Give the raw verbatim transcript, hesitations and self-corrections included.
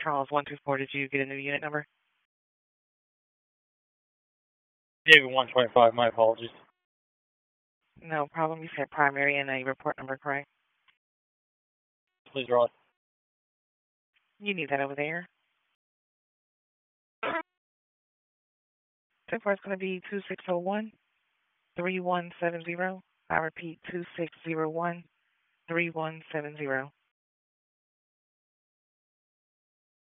Charles one two four. Did you get a new unit number? David one twenty-five. My apologies. No problem. You said primary and a report number, correct? Please roll. You need that over there. So far, it's going to be two six zero one, three one seven zero. I repeat, two six zero one, three one seven zero.